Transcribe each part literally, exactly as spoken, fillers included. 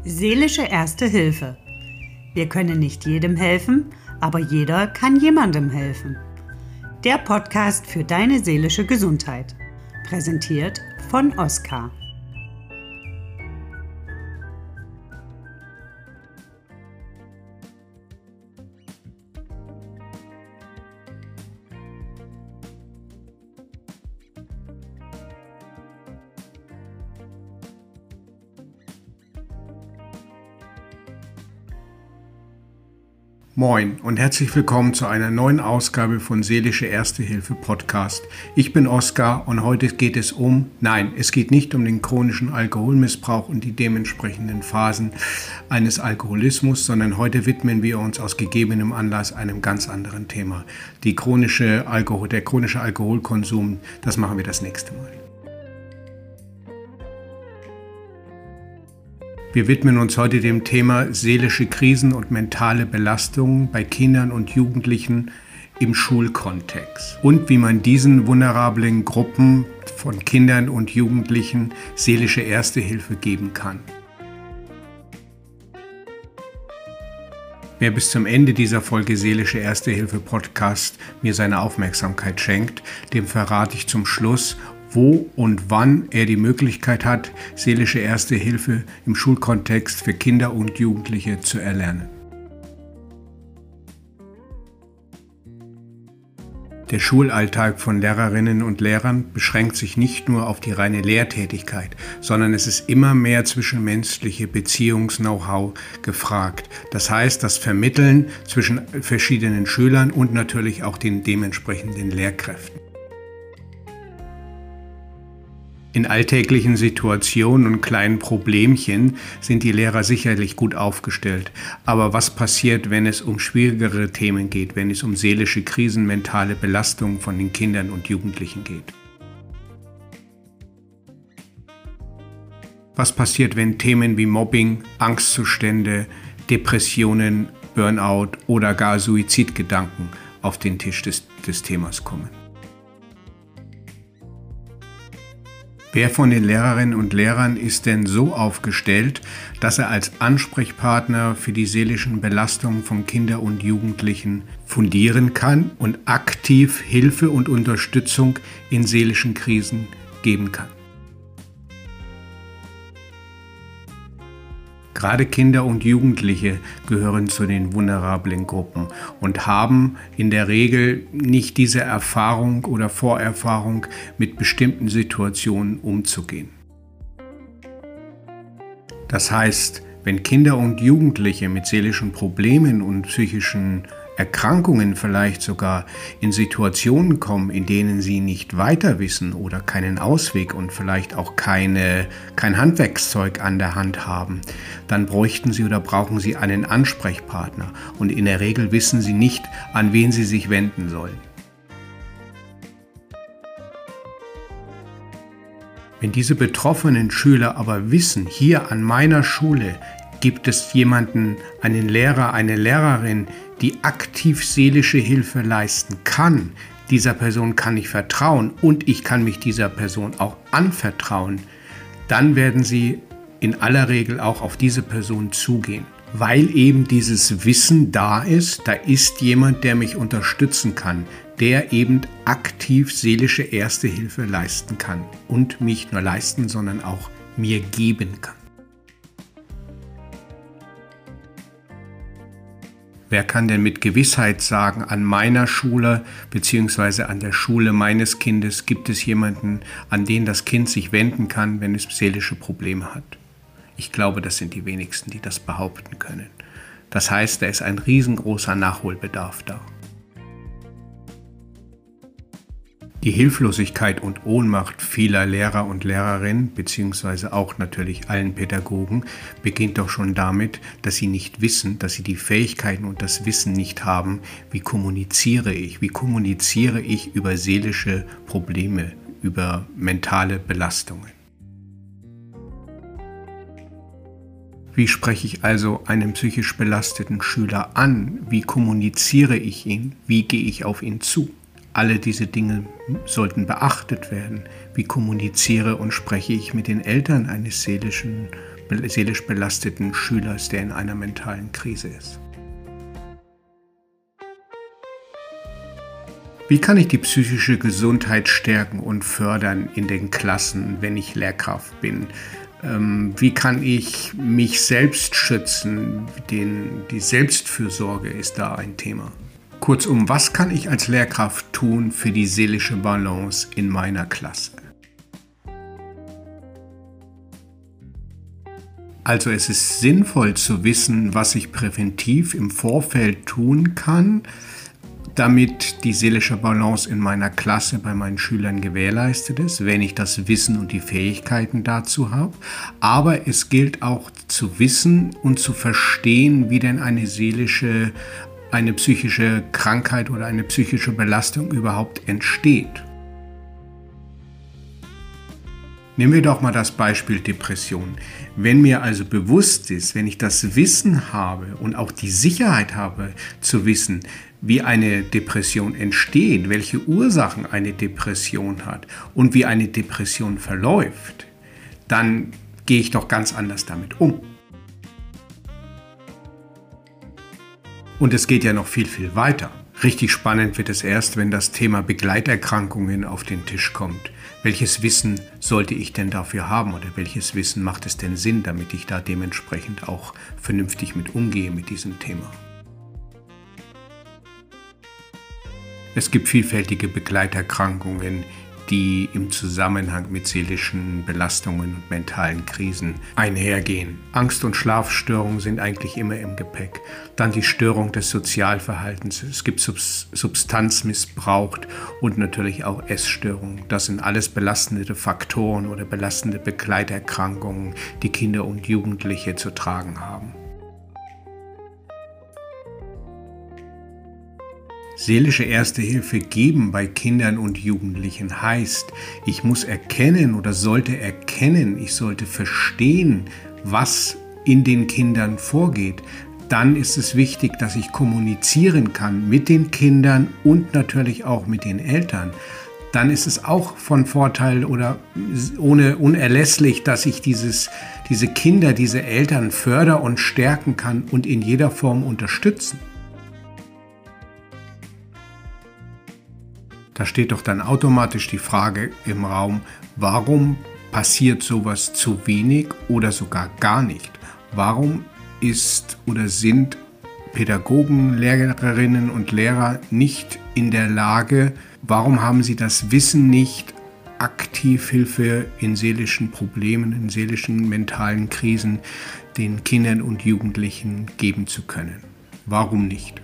Seelische Erste Hilfe. Wir können nicht jedem helfen, aber jeder kann jemandem helfen. Der Podcast für deine seelische Gesundheit. Präsentiert von Oskar. Moin und herzlich willkommen zu einer neuen Ausgabe von Seelische Erste Hilfe Podcast. Ich bin Oskar und heute geht es um, nein, es geht nicht um den chronischen Alkoholmissbrauch und die dementsprechenden Phasen eines Alkoholismus, sondern heute widmen wir uns aus gegebenem Anlass einem ganz anderen Thema. Die chronische Alkohol, der chronische Alkoholkonsum, das machen wir das nächste Mal. Wir widmen uns heute dem Thema seelische Krisen und mentale Belastungen bei Kindern und Jugendlichen im Schulkontext und wie man diesen vulnerablen Gruppen von Kindern und Jugendlichen seelische Erste Hilfe geben kann. Wer bis zum Ende dieser Folge Seelische Erste Hilfe Podcast mir seine Aufmerksamkeit schenkt, dem verrate ich zum Schluss, wo und wann er die Möglichkeit hat, seelische Erste Hilfe im Schulkontext für Kinder und Jugendliche zu erlernen. Der Schulalltag von Lehrerinnen und Lehrern beschränkt sich nicht nur auf die reine Lehrtätigkeit, sondern es ist immer mehr zwischenmenschliche Beziehungs-Know-how gefragt. Das heißt, das Vermitteln zwischen verschiedenen Schülern und natürlich auch den dementsprechenden Lehrkräften. In alltäglichen Situationen und kleinen Problemchen sind die Lehrer sicherlich gut aufgestellt. Aber was passiert, wenn es um schwierigere Themen geht, wenn es um seelische Krisen, mentale Belastungen von den Kindern und Jugendlichen geht? Was passiert, wenn Themen wie Mobbing, Angstzustände, Depressionen, Burnout oder gar Suizidgedanken auf den Tisch des, des Themas kommen? Wer von den Lehrerinnen und Lehrern ist denn so aufgestellt, dass er als Ansprechpartner für die seelischen Belastungen von Kindern und Jugendlichen fundieren kann und aktiv Hilfe und Unterstützung in seelischen Krisen geben kann? Gerade Kinder und Jugendliche gehören zu den vulnerablen Gruppen und haben in der Regel nicht diese Erfahrung oder Vorerfahrung, mit bestimmten Situationen umzugehen. Das heißt, wenn Kinder und Jugendliche mit seelischen Problemen und psychischen Erkrankungen vielleicht sogar in Situationen kommen, in denen sie nicht weiter wissen oder keinen Ausweg und vielleicht auch keine, kein Handwerkszeug an der Hand haben, dann bräuchten sie oder brauchen sie einen Ansprechpartner und in der Regel wissen sie nicht, an wen sie sich wenden sollen. Wenn diese betroffenen Schüler aber wissen, hier an meiner Schule gibt es jemanden, einen Lehrer, eine Lehrerin, die aktiv seelische Hilfe leisten kann, dieser Person kann ich vertrauen und ich kann mich dieser Person auch anvertrauen, dann werden sie in aller Regel auch auf diese Person zugehen, weil eben dieses Wissen da ist, da ist jemand, der mich unterstützen kann, der eben aktiv seelische Erste Hilfe leisten kann und nicht nur leisten, sondern auch mir geben kann. Wer kann denn mit Gewissheit sagen, an meiner Schule bzw. an der Schule meines Kindes gibt es jemanden, an den das Kind sich wenden kann, wenn es seelische Probleme hat? Ich glaube, das sind die wenigsten, die das behaupten können. Das heißt, da ist ein riesengroßer Nachholbedarf da. Die Hilflosigkeit und Ohnmacht vieler Lehrer und Lehrerinnen, beziehungsweise auch natürlich allen Pädagogen, beginnt doch schon damit, dass sie nicht wissen, dass sie die Fähigkeiten und das Wissen nicht haben, wie kommuniziere ich, wie kommuniziere ich über seelische Probleme, über mentale Belastungen. Wie spreche ich also einen psychisch belasteten Schüler an? Wie kommuniziere ich ihn? Wie gehe ich auf ihn zu? Alle diese Dinge sollten beachtet werden. Wie kommuniziere und spreche ich mit den Eltern eines seelischen seelisch belasteten Schülers, der in einer mentalen Krise ist. Wie kann ich die psychische Gesundheit stärken und fördern in den Klassen, wenn ich Lehrkraft bin? Ähm, wie kann ich mich selbst schützen? Den, die Selbstfürsorge ist da ein Thema. Kurzum, was kann ich als Lehrkraft tun für die seelische Balance in meiner Klasse? Also es ist sinnvoll zu wissen, was ich präventiv im Vorfeld tun kann, damit die seelische Balance in meiner Klasse bei meinen Schülern gewährleistet ist, wenn ich das Wissen und die Fähigkeiten dazu habe. Aber es gilt auch zu wissen und zu verstehen, wie denn eine seelische, eine psychische Krankheit oder eine psychische Belastung überhaupt entsteht. Nehmen wir doch mal das Beispiel Depression. Wenn mir also bewusst ist, wenn ich das Wissen habe und auch die Sicherheit habe zu wissen, wie eine Depression entsteht, welche Ursachen eine Depression hat und wie eine Depression verläuft, dann gehe ich doch ganz anders damit um. Und es geht ja noch viel, viel weiter. Richtig spannend wird es erst, wenn das Thema Begleiterkrankungen auf den Tisch kommt. Welches Wissen sollte ich denn dafür haben oder welches Wissen macht es denn Sinn, damit ich da dementsprechend auch vernünftig mit umgehe mit diesem Thema? Es gibt vielfältige Begleiterkrankungen, die im Zusammenhang mit seelischen Belastungen und mentalen Krisen einhergehen. Angst- und Schlafstörungen sind eigentlich immer im Gepäck. Dann die Störung des Sozialverhaltens. Es gibt Substanzmissbrauch und natürlich auch Essstörungen. Das sind alles belastende Faktoren oder belastende Begleiterkrankungen, die Kinder und Jugendliche zu tragen haben. Seelische Erste Hilfe geben bei Kindern und Jugendlichen heißt, ich muss erkennen oder sollte erkennen, ich sollte verstehen, was in den Kindern vorgeht. Dann ist es wichtig, dass ich kommunizieren kann mit den Kindern und natürlich auch mit den Eltern. Dann ist es auch von Vorteil oder ohne unerlässlich, dass ich dieses, diese Kinder, diese Eltern fördern und stärken kann und in jeder Form unterstützen. Da steht doch dann automatisch die Frage im Raum, warum passiert sowas zu wenig oder sogar gar nicht? Warum ist oder sind Pädagogen, Lehrerinnen und Lehrer nicht in der Lage, warum haben sie das Wissen nicht, aktiv Hilfe in seelischen Problemen, in seelischen mentalen Krisen den Kindern und Jugendlichen geben zu können? Warum nicht?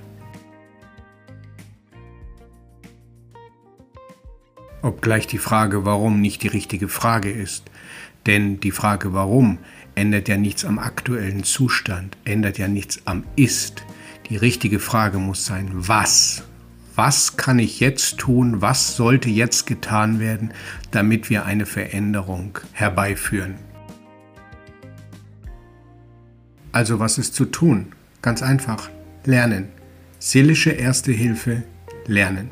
Obgleich die Frage warum nicht die richtige Frage ist. Denn die Frage warum ändert ja nichts am aktuellen Zustand, ändert ja nichts am Ist. Die richtige Frage muss sein, was? Was kann ich jetzt tun, was sollte jetzt getan werden, damit wir eine Veränderung herbeiführen? Also was ist zu tun? Ganz einfach, lernen. Seelische Erste Hilfe, lernen.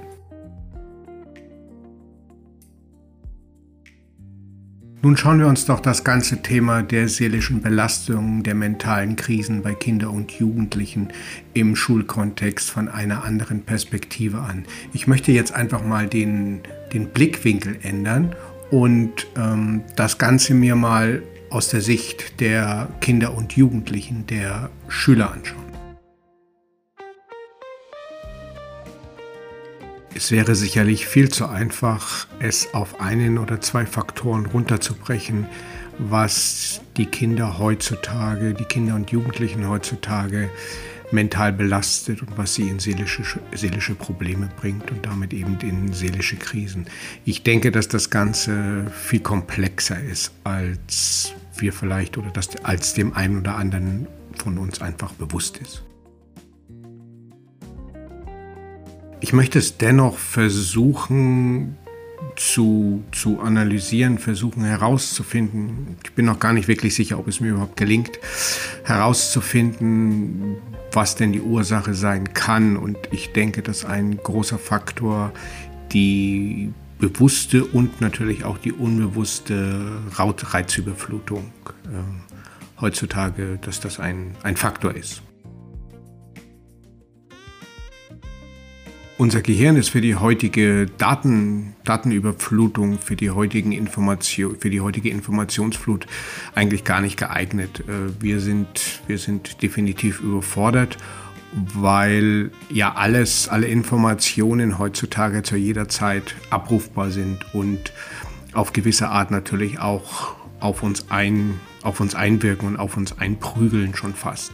Nun schauen wir uns doch das ganze Thema der seelischen Belastung, der mentalen Krisen bei Kindern und Jugendlichen im Schulkontext von einer anderen Perspektive an. Ich möchte jetzt einfach mal den, den Blickwinkel ändern und ähm, das Ganze mir mal aus der Sicht der Kinder und Jugendlichen, der Schüler anschauen. Es wäre sicherlich viel zu einfach, es auf einen oder zwei Faktoren runterzubrechen, was die Kinder heutzutage, die Kinder und Jugendlichen heutzutage mental belastet und was sie in seelische, seelische Probleme bringt und damit eben in seelische Krisen. Ich denke, dass das Ganze viel komplexer ist, als wir vielleicht oder das, als dem einen oder anderen von uns einfach bewusst ist. Ich möchte es dennoch versuchen zu, zu analysieren, versuchen herauszufinden. Ich bin noch gar nicht wirklich sicher, ob es mir überhaupt gelingt, herauszufinden, was denn die Ursache sein kann. Und ich denke, dass ein großer Faktor die bewusste und natürlich auch die unbewusste Reizüberflutung äh, heutzutage, dass das ein, ein Faktor ist. Unser Gehirn ist für die heutige Daten, Datenüberflutung, für die, heutigen Information, für die heutige Informationsflut eigentlich gar nicht geeignet. Wir sind, wir sind definitiv überfordert, weil ja alles, alle Informationen heutzutage zu jeder Zeit abrufbar sind und auf gewisse Art natürlich auch auf uns, ein, auf uns einwirken und auf uns einprügeln schon fast.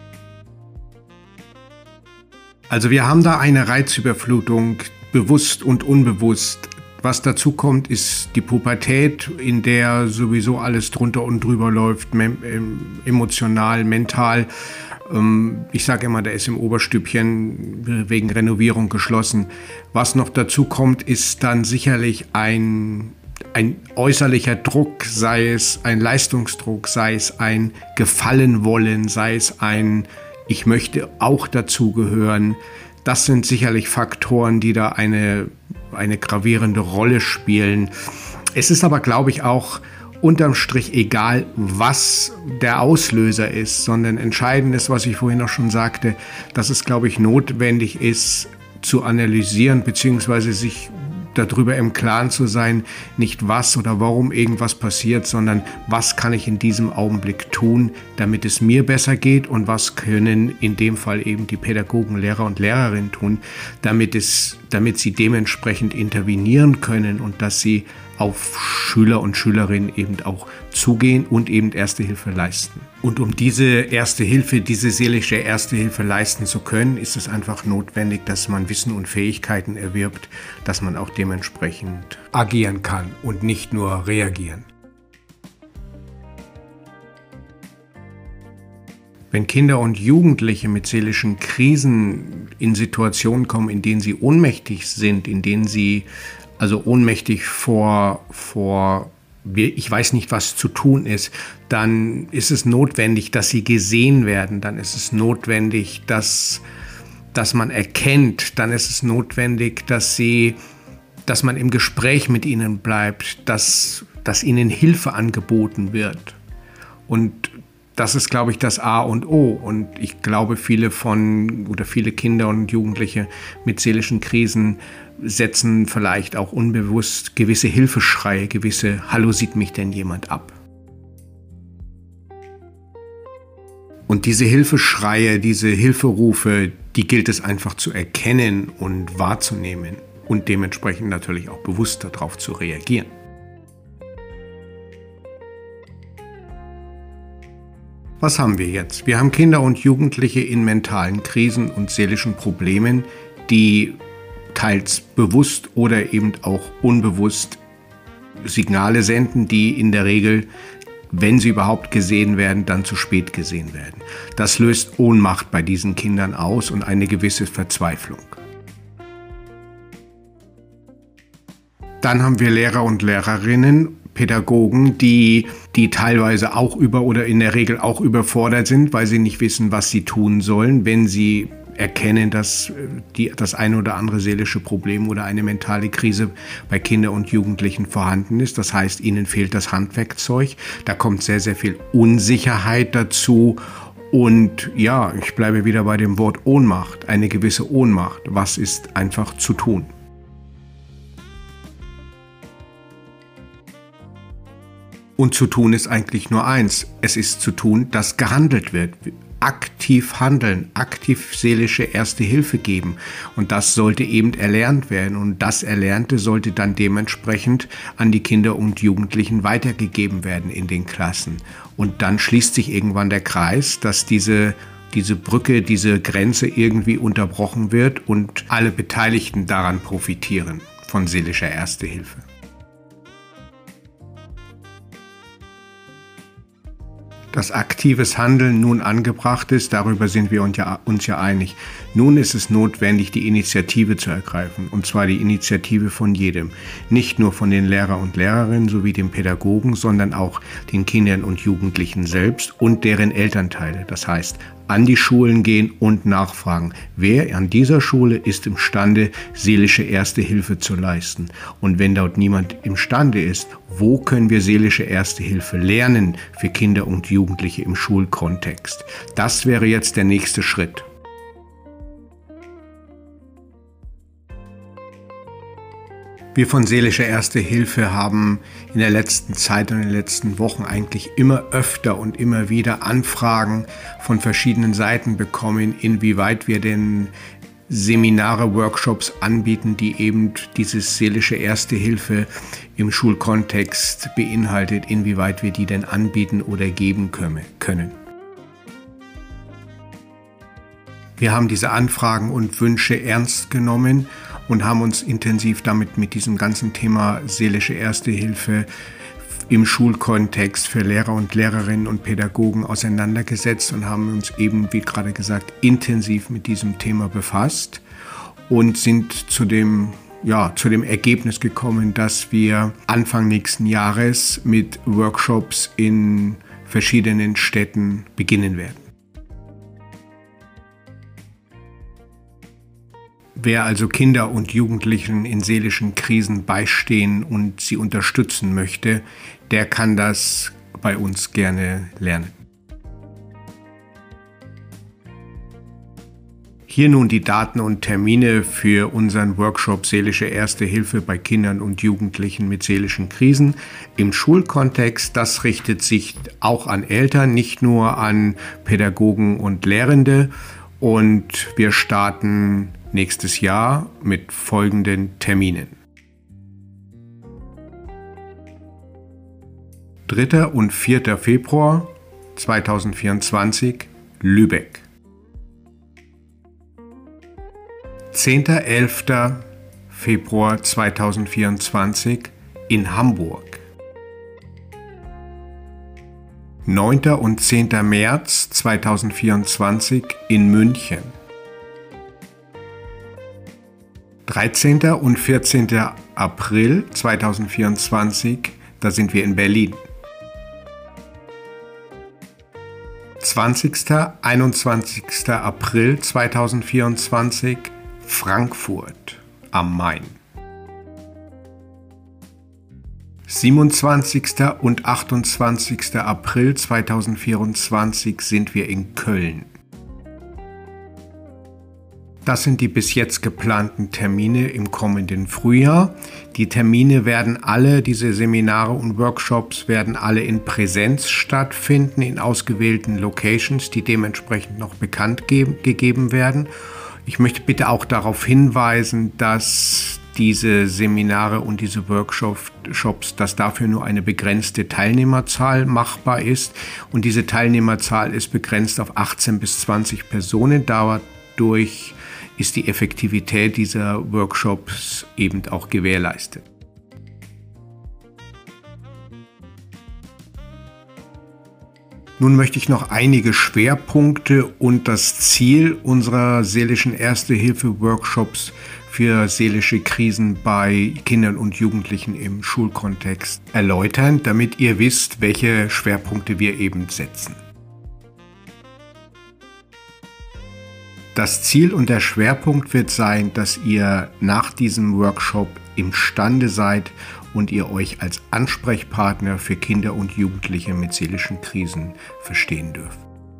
Also wir haben da eine Reizüberflutung, bewusst und unbewusst. Was dazu kommt, ist die Pubertät, in der sowieso alles drunter und drüber läuft, emotional, mental. Ich sage immer, der ist im Oberstübchen wegen Renovierung geschlossen. Was noch dazu kommt, ist dann sicherlich ein, ein äußerlicher Druck, sei es ein Leistungsdruck, sei es ein Gefallenwollen, sei es ein Ich möchte auch dazugehören. Das sind sicherlich Faktoren, die da eine, eine gravierende Rolle spielen. Es ist aber, glaube ich, auch unterm Strich egal, was der Auslöser ist, sondern entscheidend ist, was ich vorhin auch schon sagte, dass es, glaube ich, notwendig ist, zu analysieren bzw. sich darüber im Klaren zu sein, nicht was oder warum irgendwas passiert, sondern was kann ich in diesem Augenblick tun, damit es mir besser geht und was können in dem Fall eben die Pädagogen, Lehrer und Lehrerinnen tun, damit es, damit sie dementsprechend intervenieren können und dass sie auf Schüler und Schülerinnen eben auch zugehen und eben Erste Hilfe leisten. Und um diese Erste Hilfe, diese seelische Erste Hilfe leisten zu können, ist es einfach notwendig, dass man Wissen und Fähigkeiten erwirbt, dass man auch dementsprechend agieren kann und nicht nur reagieren. Wenn Kinder und Jugendliche mit seelischen Krisen in Situationen kommen, in denen sie ohnmächtig sind, in denen sie also ohnmächtig vor, vor, ich weiß nicht, was zu tun ist, dann ist es notwendig, dass sie gesehen werden, dann ist es notwendig, dass, dass man erkennt, dann ist es notwendig, dass sie, dass man im Gespräch mit ihnen bleibt, dass, dass ihnen Hilfe angeboten wird. Und das ist, glaube ich, das A und O. Und ich glaube, viele von oder viele Kinder und Jugendliche mit seelischen Krisen setzen vielleicht auch unbewusst gewisse Hilfeschreie, gewisse Hallo, sieht mich denn jemand ab? Und diese Hilfeschreie, diese Hilferufe, die gilt es einfach zu erkennen und wahrzunehmen und dementsprechend natürlich auch bewusst darauf zu reagieren. Was haben wir jetzt? Wir haben Kinder und Jugendliche in mentalen Krisen und seelischen Problemen, die teils bewusst oder eben auch unbewusst Signale senden, die in der Regel, wenn sie überhaupt gesehen werden, dann zu spät gesehen werden. Das löst Ohnmacht bei diesen Kindern aus und eine gewisse Verzweiflung. Dann haben wir Lehrer und Lehrerinnen, Pädagogen, die, die teilweise auch über oder in der Regel auch überfordert sind, weil sie nicht wissen, was sie tun sollen, wenn sie erkennen, dass die, das eine oder andere seelische Problem oder eine mentale Krise bei Kindern und Jugendlichen vorhanden ist. Das heißt, ihnen fehlt das Handwerkzeug. Da kommt sehr, sehr viel Unsicherheit dazu. Und ja, ich bleibe wieder bei dem Wort Ohnmacht, eine gewisse Ohnmacht. Was ist einfach zu tun? Und zu tun ist eigentlich nur eins. Es ist zu tun, dass gehandelt wird. Aktiv handeln, aktiv seelische Erste Hilfe geben. Und das sollte eben erlernt werden. Und das Erlernte sollte dann dementsprechend an die Kinder und Jugendlichen weitergegeben werden in den Klassen. Und dann schließt sich irgendwann der Kreis, dass diese, diese Brücke, diese Grenze irgendwie unterbrochen wird und alle Beteiligten daran profitieren von seelischer Erste Hilfe. Dass aktives Handeln nun angebracht ist, darüber sind wir uns ja, uns ja einig. Nun ist es notwendig, die Initiative zu ergreifen, und zwar die Initiative von jedem. Nicht nur von den Lehrern und Lehrerinnen sowie den Pädagogen, sondern auch den Kindern und Jugendlichen selbst und deren Elternteile. Das heißt, an die Schulen gehen und nachfragen, wer an dieser Schule ist imstande, seelische Erste Hilfe zu leisten. Und wenn dort niemand imstande ist, wo können wir seelische Erste Hilfe lernen für Kinder und Jugendliche im Schulkontext? Das wäre jetzt der nächste Schritt. Wir von Seelischer Erste Hilfe haben in der letzten Zeit und in den letzten Wochen eigentlich immer öfter und immer wieder Anfragen von verschiedenen Seiten bekommen, inwieweit wir denn Seminare, Workshops anbieten, die eben dieses Seelische Erste Hilfe im Schulkontext beinhaltet, inwieweit wir die denn anbieten oder geben können. Wir haben diese Anfragen und Wünsche ernst genommen und haben uns intensiv damit mit diesem ganzen Thema seelische Erste Hilfe im Schulkontext für Lehrer und Lehrerinnen und Pädagogen auseinandergesetzt und haben uns eben, wie gerade gesagt, intensiv mit diesem Thema befasst und sind zu dem, ja, zu dem Ergebnis gekommen, dass wir Anfang nächsten Jahres mit Workshops in verschiedenen Städten beginnen werden. Wer also Kinder und Jugendlichen in seelischen Krisen beistehen und sie unterstützen möchte, der kann das bei uns gerne lernen. Hier nun die Daten und Termine für unseren Workshop Seelische Erste Hilfe bei Kindern und Jugendlichen mit seelischen Krisen im Schulkontext. Das richtet sich auch an Eltern, nicht nur an Pädagogen und Lehrende. Und wir starten nächstes Jahr mit folgenden Terminen. dritter und vierter Februar zweitausendvierundzwanzig, Lübeck. zehnter und elfter Februar zweitausendvierundzwanzig in Hamburg. neunter und zehnter März zweitausendvierundzwanzig in München. dreizehnter und vierzehnter April zweitausendvierundzwanzig, da sind wir in Berlin. zwanzigster und einundzwanzigster April zweitausendvierundzwanzig, Frankfurt am Main. siebenundzwanzigster und achtundzwanzigster April zweitausendvierundzwanzig sind wir in Köln. Das sind die bis jetzt geplanten Termine im kommenden Frühjahr. Die Termine werden alle, diese Seminare und Workshops werden alle in Präsenz stattfinden, in ausgewählten Locations, die dementsprechend noch bekannt geben, gegeben werden. Ich möchte bitte auch darauf hinweisen, dass diese Seminare und diese Workshops, dass dafür nur eine begrenzte Teilnehmerzahl machbar ist. Und diese Teilnehmerzahl ist begrenzt auf achtzehn bis zwanzig Personen. Dadurch ist die Effektivität dieser Workshops eben auch gewährleistet. Nun möchte ich noch einige Schwerpunkte und das Ziel unserer seelischen Erste-Hilfe-Workshops für seelische Krisen bei Kindern und Jugendlichen im Schulkontext erläutern, damit ihr wisst, welche Schwerpunkte wir eben setzen. Das Ziel und der Schwerpunkt wird sein, dass ihr nach diesem Workshop imstande seid und ihr euch als Ansprechpartner für Kinder und Jugendliche mit seelischen Krisen verstehen dürft.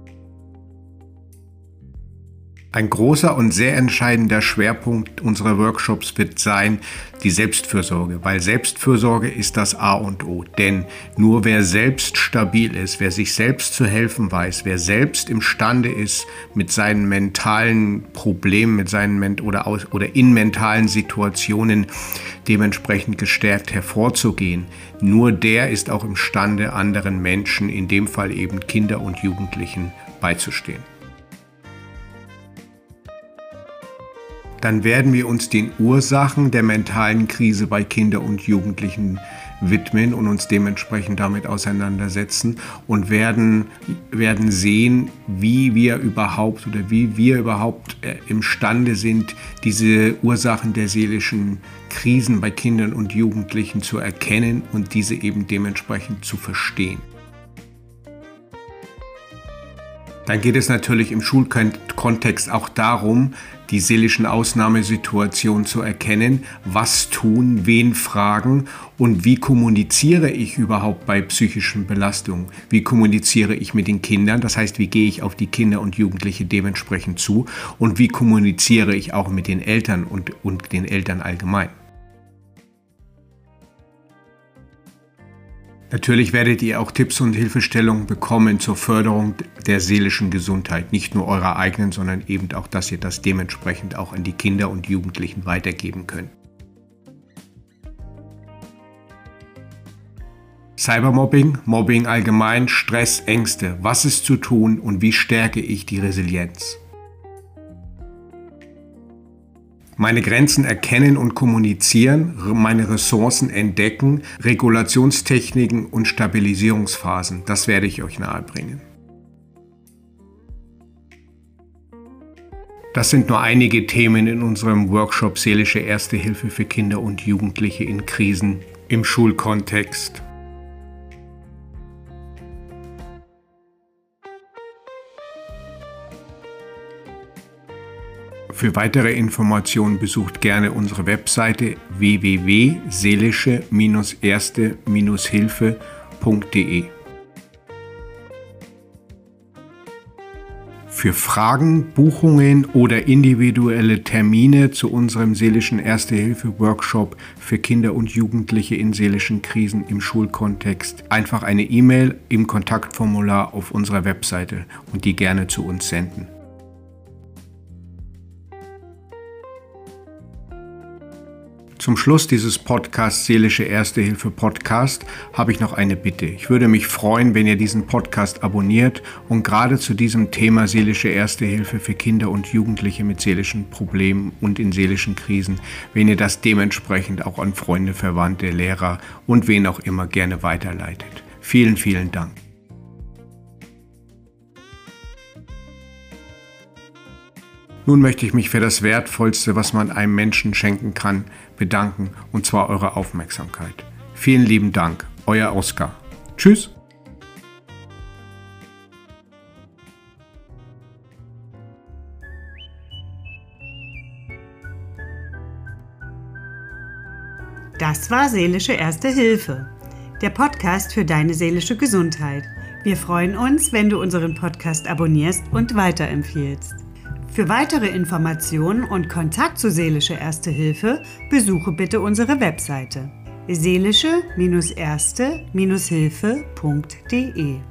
Ein großer und sehr entscheidender Schwerpunkt unserer Workshops wird sein die Selbstfürsorge, weil Selbstfürsorge ist das A und O. Denn nur wer selbst stabil ist, wer sich selbst zu helfen weiß, wer selbst imstande ist, mit seinen mentalen Problemen, mit seinen oder, aus, oder in mentalen Situationen dementsprechend gestärkt hervorzugehen, nur der ist auch imstande, anderen Menschen, in dem Fall eben Kinder und Jugendlichen, beizustehen. Dann werden wir uns den Ursachen der mentalen Krise bei Kindern und Jugendlichen widmen und uns dementsprechend damit auseinandersetzen und werden, werden sehen, wie wir überhaupt oder wie wir überhaupt äh, imstande sind, diese Ursachen der seelischen Krisen bei Kindern und Jugendlichen zu erkennen und diese eben dementsprechend zu verstehen. Dann geht es natürlich im Schulkontext auch darum, die seelischen Ausnahmesituationen zu erkennen, was tun, wen fragen und wie kommuniziere ich überhaupt bei psychischen Belastungen. Wie kommuniziere ich mit den Kindern, das heißt, wie gehe ich auf die Kinder und Jugendliche dementsprechend zu und wie kommuniziere ich auch mit den Eltern und, und den Eltern allgemein. Natürlich werdet ihr auch Tipps und Hilfestellungen bekommen zur Förderung der seelischen Gesundheit. Nicht nur eurer eigenen, sondern eben auch, dass ihr das dementsprechend auch an die Kinder und Jugendlichen weitergeben könnt. Cybermobbing, Mobbing allgemein, Stress, Ängste. Was ist zu tun und wie stärke ich die Resilienz? Meine Grenzen erkennen und kommunizieren, meine Ressourcen entdecken, Regulationstechniken und Stabilisierungsphasen, das werde ich euch nahebringen. Das sind nur einige Themen in unserem Workshop Seelische Erste Hilfe für Kinder und Jugendliche in Krisen im Schulkontext. Für weitere Informationen besucht gerne unsere Webseite w w w punkt seelische erste hilfe punkt d e. Für Fragen, Buchungen oder individuelle Termine zu unserem Seelischen Erste-Hilfe-Workshop für Kinder und Jugendliche in seelischen Krisen im Schulkontext einfach eine E-Mail im Kontaktformular auf unserer Webseite und die gerne zu uns senden. Zum Schluss dieses Podcasts Seelische Erste Hilfe Podcast habe ich noch eine Bitte. Ich würde mich freuen, wenn ihr diesen Podcast abonniert und gerade zu diesem Thema Seelische Erste Hilfe für Kinder und Jugendliche mit seelischen Problemen und in seelischen Krisen, wenn ihr das dementsprechend auch an Freunde, Verwandte, Lehrer und wen auch immer gerne weiterleitet. Vielen, vielen Dank. Nun möchte ich mich für das Wertvollste, was man einem Menschen schenken kann, bedanken, und zwar eure Aufmerksamkeit. Vielen lieben Dank, euer Oskar. Tschüss! Das war Seelische Erste Hilfe, der Podcast für deine seelische Gesundheit. Wir freuen uns, wenn du unseren Podcast abonnierst und weiterempfiehlst. Für weitere Informationen und Kontakt zu Seelische Erste Hilfe besuche bitte unsere Webseite seelische Erste Hilfe punkt d e.